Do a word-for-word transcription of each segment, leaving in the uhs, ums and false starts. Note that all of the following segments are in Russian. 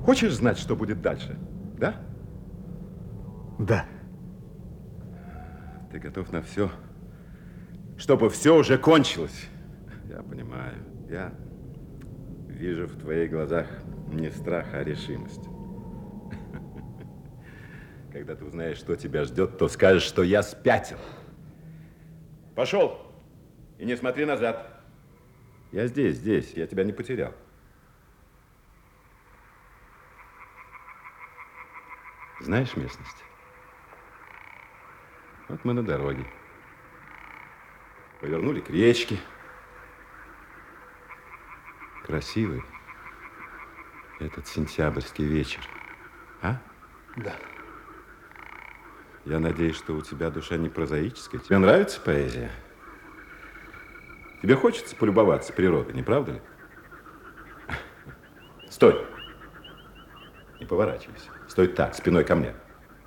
Хочешь знать, что будет дальше? Да? Да. Ты готов на все, чтобы все уже кончилось. Я понимаю. Я вижу в твоих глазах не страх, а решимость. Когда ты узнаешь, что тебя ждет, то скажешь, что я спятил. Пошел и не смотри назад. Я здесь, здесь. Я тебя не потерял. Знаешь местность? Вот мы на дороге. Повернули к речке. Красивый этот сентябрьский вечер. А? Да. Я надеюсь, что у тебя душа не прозаическая. Тебе нравится поэзия? Тебе хочется полюбоваться природой, не правда ли? Стой! Не поворачивайся. Стой так, спиной ко мне.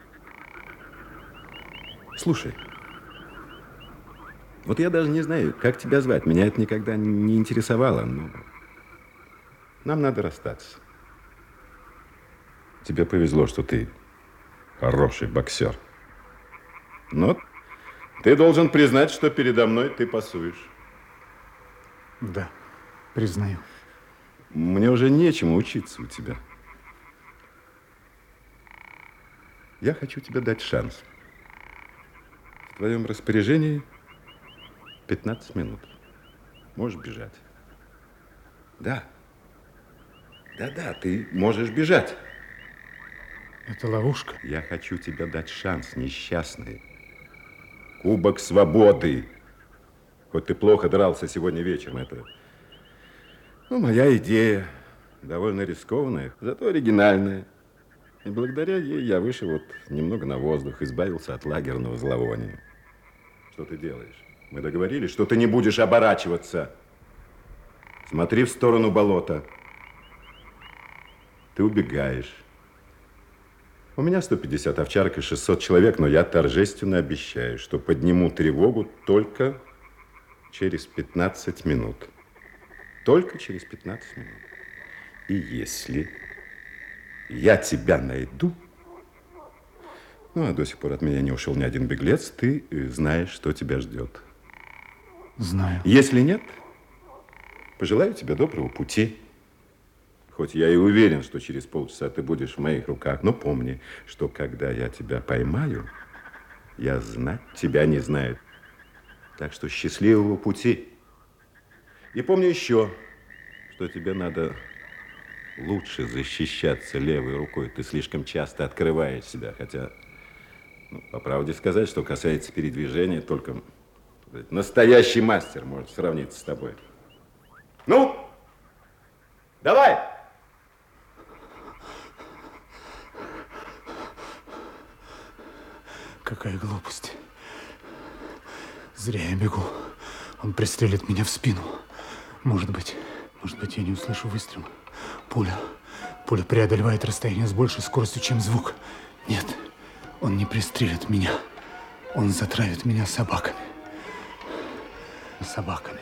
Слушай, вот я даже не знаю, как тебя звать. Меня это никогда не интересовало, но нам надо расстаться. Тебе повезло, что ты хороший боксер. Но ты должен признать, что передо мной ты пасуешь. Да, признаю. Мне уже нечему учиться у тебя. Я хочу тебе дать шанс. В твоем распоряжении пятнадцать минут. Можешь бежать. Да. Да-да, ты можешь бежать. Это ловушка? Я хочу тебе дать шанс, несчастный. Кубок свободы. Хоть ты плохо дрался сегодня вечером, это... Ну, моя идея. Довольно рискованная, зато оригинальная. И благодаря ей я вышел вот немного на воздух, избавился от лагерного зловония. Что ты делаешь? Мы договорились, что ты не будешь оборачиваться. Смотри в сторону болота. Ты убегаешь. У меня сто пятьдесят овчарок и шестьсот человек, но я торжественно обещаю, что подниму тревогу только через пятнадцать минут. Только через пятнадцать минут. И если я тебя найду, ну, а до сих пор от меня не ушел ни один беглец, ты знаешь, что тебя ждет. Знаю. Если нет, пожелаю тебе доброго пути. Хоть я и уверен, что через полчаса ты будешь в моих руках, но помни, что когда я тебя поймаю, я знать тебя не знаю. Так что счастливого пути. И помни еще, что тебе надо лучше защищаться левой рукой. Ты слишком часто открываешь себя, хотя, ну, по правде сказать, что касается передвижения, только настоящий мастер может сравниться с тобой. Ну, давай! Какая глупость. Зря я бегу. Он пристрелит меня в спину. Может быть, может быть, я не услышу выстрела. Пуля. Пуля преодолевает расстояние с большей скоростью, чем звук. Нет, он не пристрелит меня. Он затравит меня собаками. Собаками.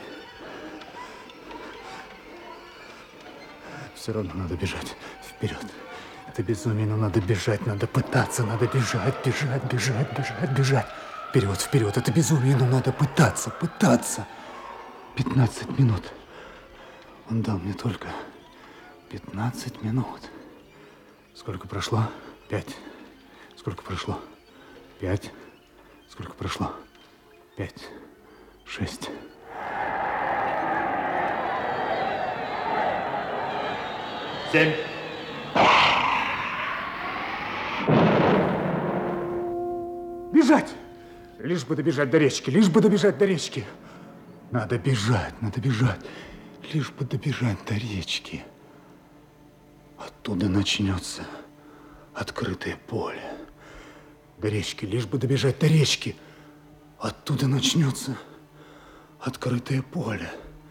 Все равно надо бежать вперед. Это безумие, но надо бежать, надо пытаться, надо бежать, бежать, бежать, бежать, бежать. Вперед, вперед, это безумие, но надо пытаться, пытаться. пятнадцать минут. Он дал мне только пятнадцать минут. Сколько прошло? Пять. Сколько прошло? Пять. Сколько прошло? Пять. Шесть. Семь. Бежать! Лишь бы добежать до речки, лишь бы добежать до речки. Надо бежать, надо бежать, лишь бы добежать до речки. Оттуда начнется открытое поле. До речки, лишь бы добежать до речки. Оттуда начнется открытое поле.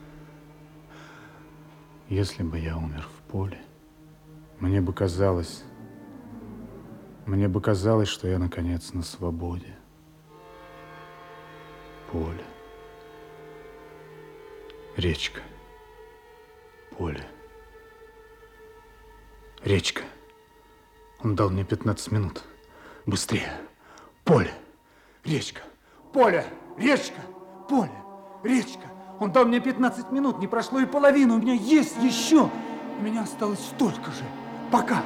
Если бы я умер в поле, мне бы казалось, мне бы казалось, что я, наконец, на свободе. Поле. Речка. Поле. Речка. Он дал мне пятнадцать минут. Быстрее. Поле, речка, поле, речка, поле, речка. Он дал мне пятнадцать минут, не прошло и половину. У меня есть еще. У меня осталось столько же. Пока.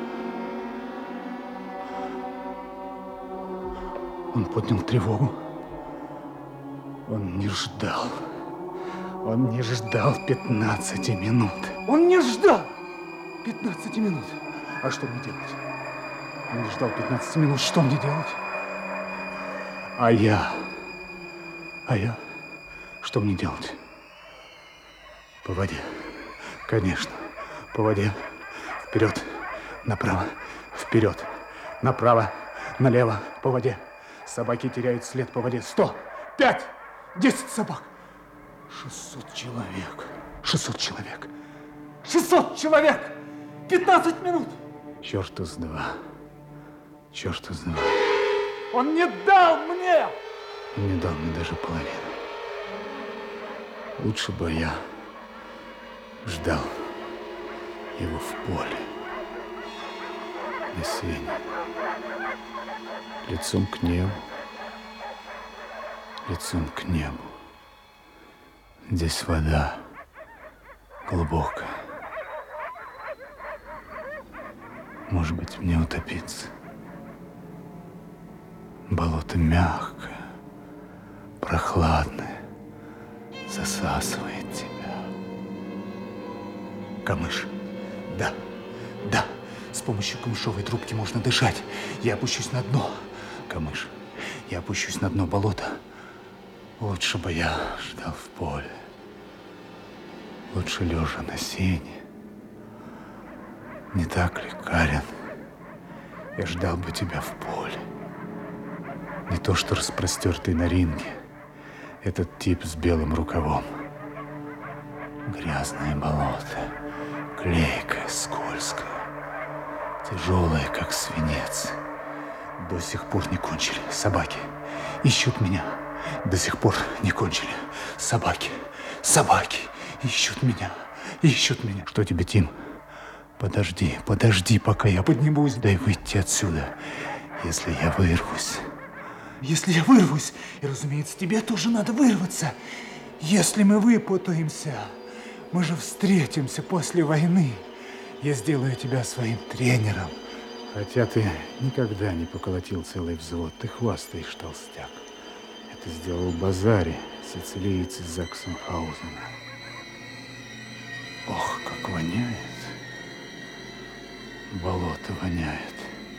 Он поднял тревогу. Он не ждал. Он не ждал пятнадцати минут. Он не ждал пятнадцати минут. А что мне делать? Он не ждал пятнадцати минут. Что мне делать? А я... А я... Что мне делать? По воде. Конечно. По воде. Вперед. Направо. Вперед. Направо. Налево. По воде. Собаки теряют след по воде. Сто. Пять. Десять собак. Шестьсот человек. Шестьсот человек. Шестьсот человек. Пятнадцать минут. Черт из два. Черт из два. Он не дал мне. Он не дал мне даже половину. Лучше бы я ждал его в поле. На сене. Лицом к небу. Лицом к небу. Здесь вода глубокая. Может быть, мне утопиться. Болото мягкое, прохладное, засасывает тебя. Камыш. Да, да. С помощью камышовой трубки можно дышать. Я опущусь на дно. Камыш. Я опущусь на дно болота. Лучше бы я ждал в поле. Лучше лежа на сене. Не так ли, Карен? Я ждал бы тебя в поле. Не то, что распростертый на ринге этот тип с белым рукавом. Грязное болото, клейкое, скользкое, тяжелое, как свинец. До сих пор не кончили собаки. Ищут меня. До сих пор не кончили собаки. Собаки ищут меня. Ищут меня. Что тебе, Тим? Подожди, подожди, пока я поднимусь. Дай выйти отсюда. Если я вырвусь. Если я вырвусь, и, разумеется, тебе тоже надо вырваться. Если мы выпутаемся, мы же встретимся после войны. Я сделаю тебя своим тренером. Хотя ты никогда не поколотил целый взвод, ты хвастаешь, толстяк. Это сделал Базари, сицилиец из Заксенхаузена. Ох, как воняет. Болото воняет.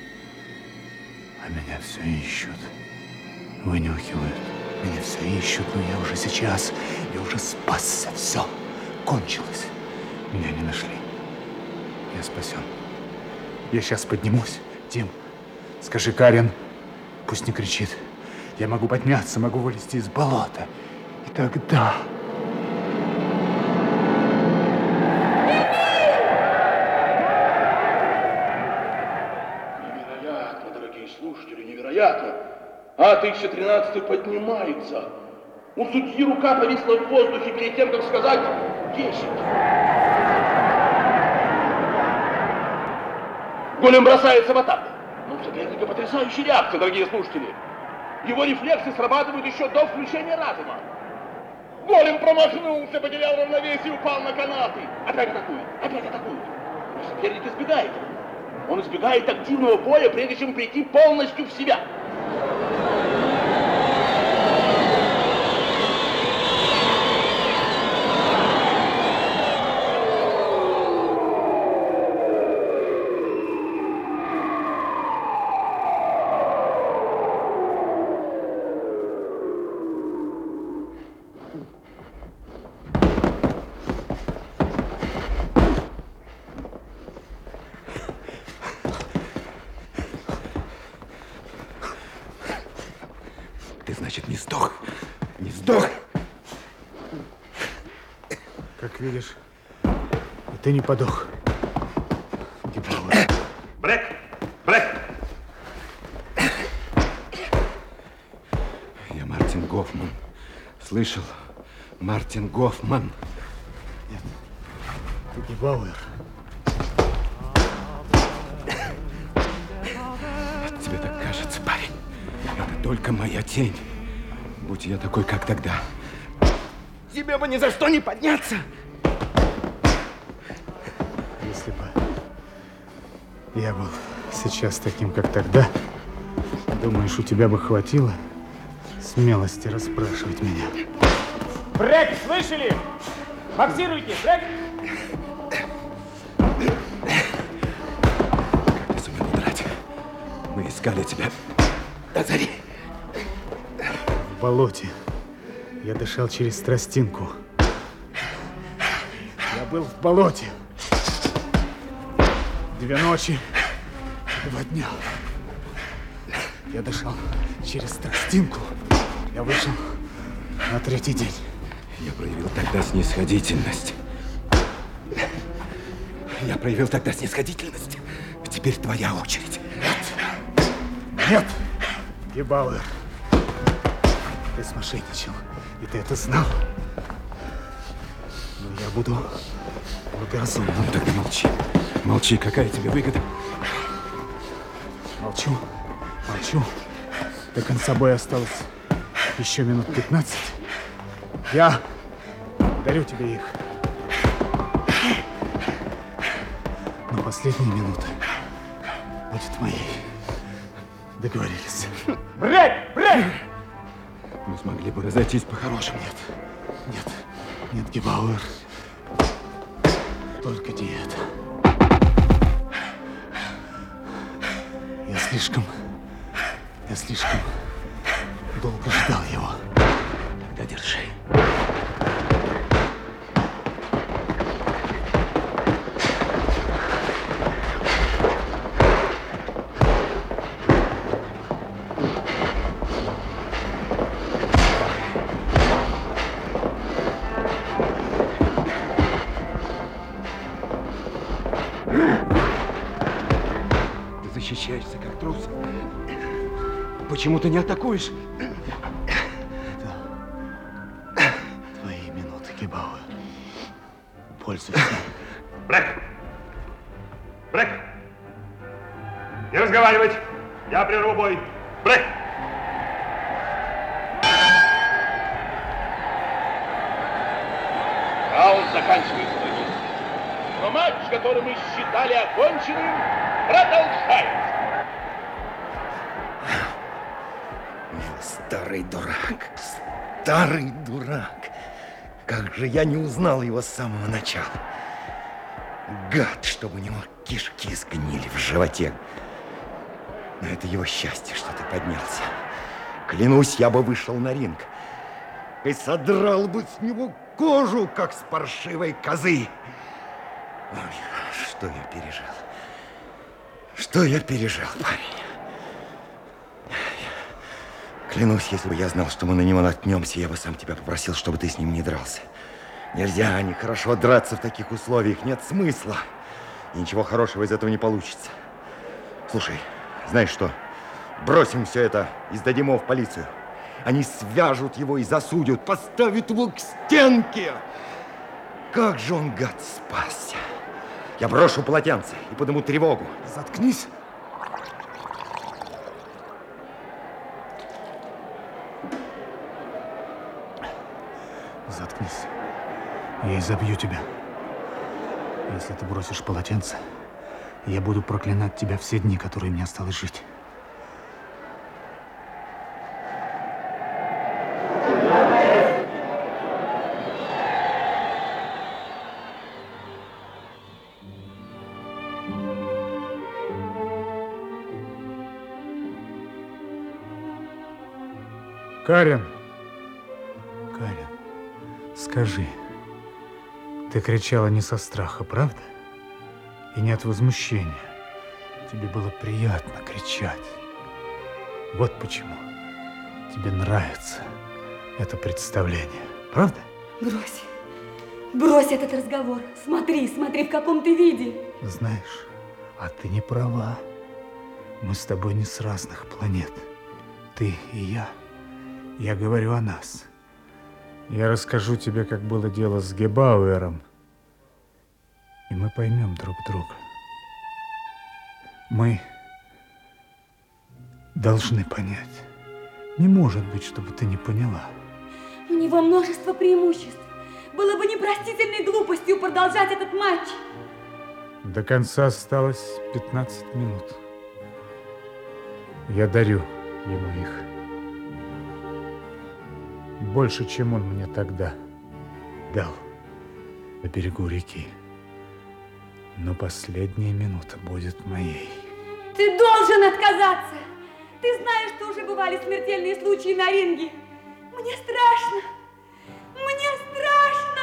А меня все ищут. Вынюхивают. Меня все ищут, но я уже сейчас, я уже спасся. Все, кончилось. Меня не нашли. Я спасен. Я сейчас поднимусь. Тим, скажи Карен, пусть не кричит. Я могу подняться, могу вылезти из болота. И тогда... Невероятно, дорогие слушатели, невероятно. А тысяча тринадцатый поднимается. У судьи рука повисла в воздухе перед тем, как сказать десять. Голем бросается в атаку. Но у соперника потрясающая реакция, дорогие слушатели. Его рефлексы срабатывают еще до включения разума. Голем промахнулся, потерял равновесие и упал на канаты. Опять атакует, опять атакует. Но соперник избегает. Он избегает активного боя, прежде чем прийти полностью в себя. Ты, значит, не сдох? Не сдох? Как видишь, и ты не подох. Гибало. Брэк! Брэк! Я Мартин Гофман. Слышал? Мартин Гофман. Нет, ты Гебауэр. только моя тень. Будь я такой, как тогда, тебе бы ни за что не подняться. Если бы я был сейчас таким, как тогда, думаешь, у тебя бы хватило смелости расспрашивать меня? Брэк, слышали? Фоксируйте, Брэк! Как ты сумел удрать? Мы искали тебя до зари. В болоте. Я дышал через тростинку. Я был в болоте. Две ночи, два дня. Я дышал через тростинку. Я вышел на третий день. Я проявил тогда снисходительность. Я проявил тогда снисходительность. Теперь твоя очередь. Нет. Нет. Гебауэр. Ты смошенничал. И ты это знал. Но я буду благоразумным. Ну тогда молчи. Молчи. Какая тебе выгода? Молчу. Молчу. До конца боя осталось еще минут пятнадцать. Я дарю тебе их. Но последние минуты будет моей. Договорились. Брэк! Брэк! Мы смогли бы разойтись по-хорошему. Нет. Нет. Нет, Гебауэр. Только не это. Я слишком... Я слишком долго ждал его. Тогда держи. Ты защищаешься как трус. Почему ты не атакуешь? Твои минуты, Гебауэр. Пользуйся. Брэк! Брэк! Не разговаривать! Я прерву бой. Брэк! Раунд заканчивается. Но матч, который мы считали оконченным, продолжается. Старый дурак, старый дурак. Как же я не узнал его с самого начала. Гад, чтобы у него кишки сгнили в животе. Но это его счастье, что ты поднялся. Клянусь, я бы вышел на ринг и содрал бы с него кожу, как с паршивой козы. Ой, что я пережил? Что я пережил, парень? Клянусь, если бы я знал, что мы на него наткнемся, я бы сам тебя попросил, чтобы ты с ним не дрался. Нельзя, нехорошо драться в таких условиях, нет смысла. И ничего хорошего из этого не получится. Слушай, знаешь что? Бросим все это и сдадим его в полицию. Они свяжут его и засудят, поставят его к стенке. Как же он, гад, спасся. Я брошу полотенце и подниму тревогу. Заткнись. Заткнись. Я изобью тебя. Если ты бросишь полотенце, я буду проклинать тебя все дни, которые мне осталось жить. Карен. Карен. Скажи, ты кричала не со страха, правда? И не от возмущения. Тебе было приятно кричать. Вот почему тебе нравится это представление, правда? Брось. Брось этот разговор. Смотри, смотри, в каком ты виде. Знаешь, а ты не права. Мы с тобой не с разных планет. Ты и я. Я говорю о нас. Я расскажу тебе, как было дело с Гебауэром, и мы поймем друг друга. Мы должны понять Не может быть, чтобы ты не поняла. У него множество преимуществ. Было бы непростительной глупостью продолжать этот матч. До конца осталось пятнадцать минут. Я дарю ему их. Больше, чем он мне тогда дал на берегу реки. Но последняя минута будет моей. Ты должен отказаться. Ты знаешь, что уже бывали смертельные случаи на ринге. Мне страшно. Мне страшно.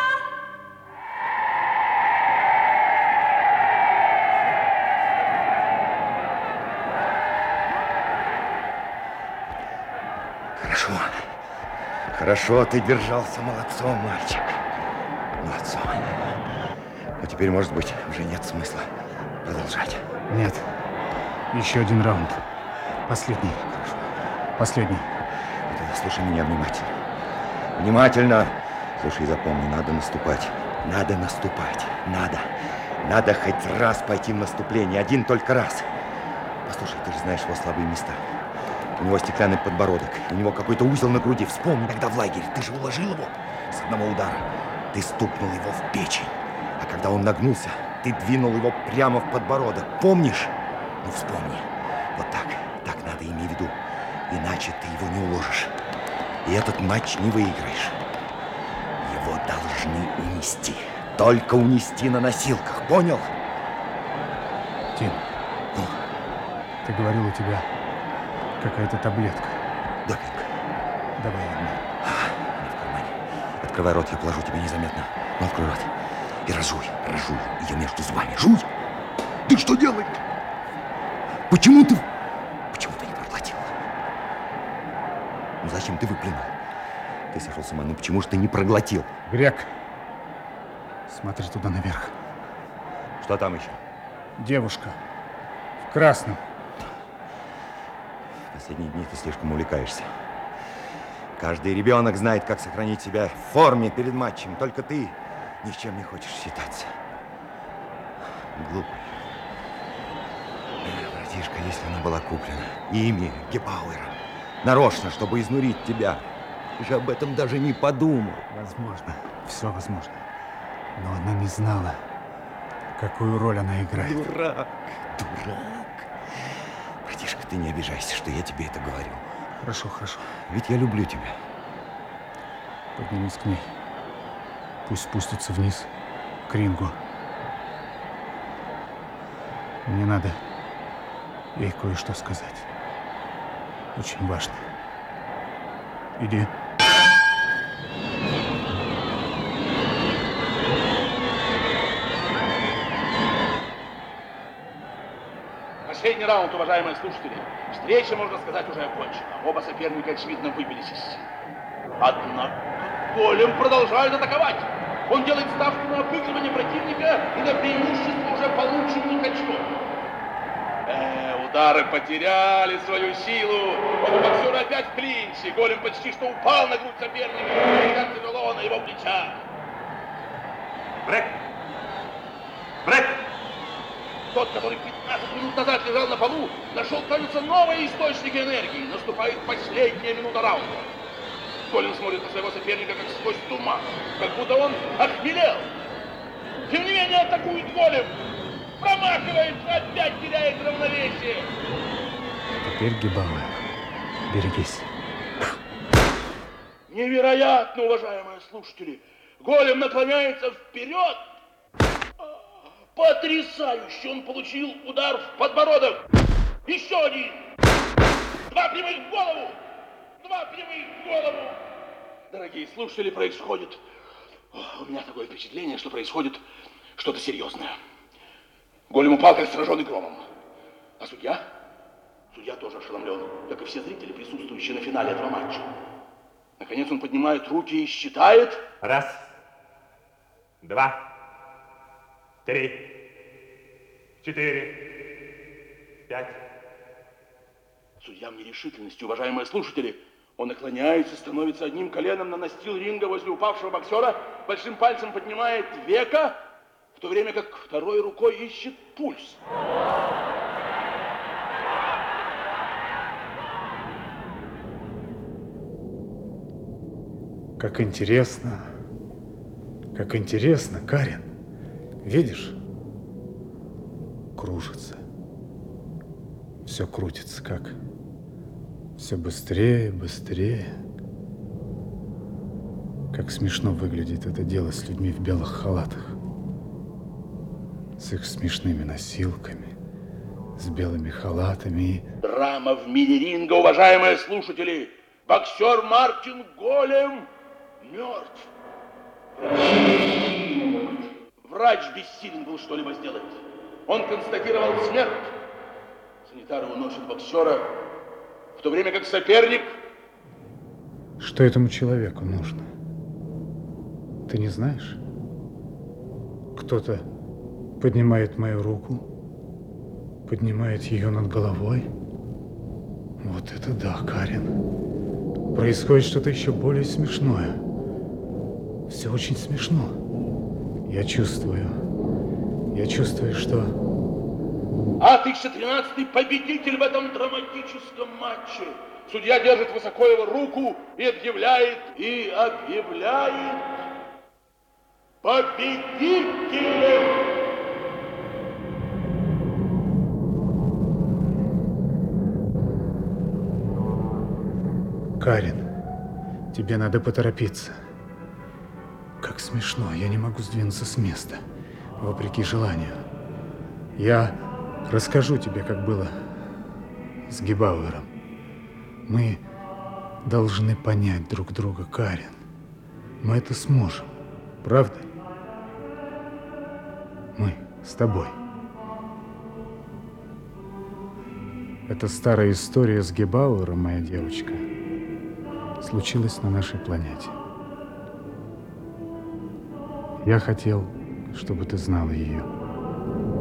Хорошо. Хорошо, ты держался. Молодцом, мальчик. Молодцом. Но теперь, может быть, уже нет смысла продолжать. Нет. Еще один раунд. Последний. Хорошо. Последний. Ну, тогда слушай меня внимательно. Внимательно. Слушай, запомни, надо наступать. Надо наступать. Надо. Надо хоть раз пойти в наступление. Один только раз. Послушай, ты же знаешь его слабые места. У него стеклянный подбородок. У него какой-то узел на груди. Вспомни, тогда в лагере ты же уложил его с одного удара. Ты стукнул его в печень. А когда он нагнулся, ты двинул его прямо в подбородок. Помнишь? Ну, вспомни. Вот так. Так надо, имей в виду. Иначе ты его не уложишь. И этот матч не выиграешь. Его должны унести. Только унести на носилках. Понял? Тим, Ну, ты говорил, у тебя какая-то таблетка. допинг. Давай одну. Она в кармане. Открывай рот, я положу тебя незаметно. Ну, открой рот. И разжуй, разжуй ее между зубами. Жуй! Ты что делаешь? Почему ты... Почему ты не проглотил? Ну, зачем ты выплюнул? Ты сошел с ума. Ну, почему же ты не проглотил? Грек, смотри туда наверх. Что там еще? Девушка в красном. В последние дни ты слишком увлекаешься. Каждый ребенок знает, как сохранить себя в форме перед матчем. Только ты ни с чем не хочешь считаться. Глупый. Эх, братишка, если она была куплена ими, Гебауэром, нарочно, чтобы изнурить тебя, ты же об этом даже не подумал. Возможно, все возможно. Но она не знала, какую роль она играет. Дурак, дурак. Братишка, ты не обижайся, что я тебе это говорю. Хорошо, хорошо. Ведь я люблю тебя. Поднимись к ней. Пусть спустится вниз, к рингу. Мне надо ей кое-что сказать. Очень важно. Иди. Последний раунд, уважаемые слушатели. Встреча, можно сказать, уже окончена. Оба соперника, очевидно, выбились из сил. Однако Голем продолжает атаковать. Он делает ставку на обыгрывание противника и на преимущество уже полученных очков. Э, удары потеряли свою силу. Оба боксера опять в клинче. Голем почти что упал на грудь соперника. И как тяжело на его плечах. Брэк! Брэк! Тот, который пятнадцать минут назад лежал на полу, нашел, кажется, новые источники энергии. Наступает последняя минута раунда. Голем смотрит на своего соперника, как сквозь туман, как будто он охмелел. Тем не менее, атакует Голем. Промахивается, опять теряет равновесие. Теперь Гебауэр. Берегись. Невероятно, уважаемые слушатели. Голем наклоняется вперед. Потрясающе! Он получил удар в подбородок. Еще один. Два прямых в голову. Два прямых в голову. Дорогие слушатели, происходит... У меня такое впечатление, что происходит что-то серьезное. Голем упал, как сраженный громом. А судья? Судья тоже ошеломлен, как и все зрители, присутствующие на финале этого матча. Наконец он поднимает руки и считает... Раз, два, три, четыре, пять. Судья в нерешительности, уважаемые слушатели. Он наклоняется, становится одним коленом на настил ринга возле упавшего боксера, большим пальцем поднимает веко, в то время как второй рукой ищет пульс. Как интересно. Как интересно, Карен. Видишь? Кружится. Все крутится, как? Все быстрее, быстрее. Как смешно выглядит это дело с людьми в белых халатах. С их смешными носилками, с белыми халатами и... Драма в мире ринга, уважаемые слушатели. Боксер Мартин Голем мертв. Врач бессилен был что-либо сделать. Он констатировал смерть. Санитары уносят боксера, в то время как соперник... Что этому человеку нужно? Ты не знаешь? Кто-то поднимает мою руку, поднимает ее над головой. Вот это да, Карен. Происходит что-то еще более смешное. Все очень смешно. Я чувствую, я чувствую, что... А тысяча тринадцатый победитель в этом драматическом матче. Судья держит высоко его руку и объявляет, и объявляет победителем. Карен, тебе надо поторопиться. Как смешно, я не могу сдвинуться с места, вопреки желанию. Я расскажу тебе, как было с Гебауэром. Мы должны понять друг друга, Карен. Мы это сможем, правда? Мы с тобой. Это старая история с Гебауэром, моя девочка, случилась на нашей планете. Я хотел, чтобы ты знала ее.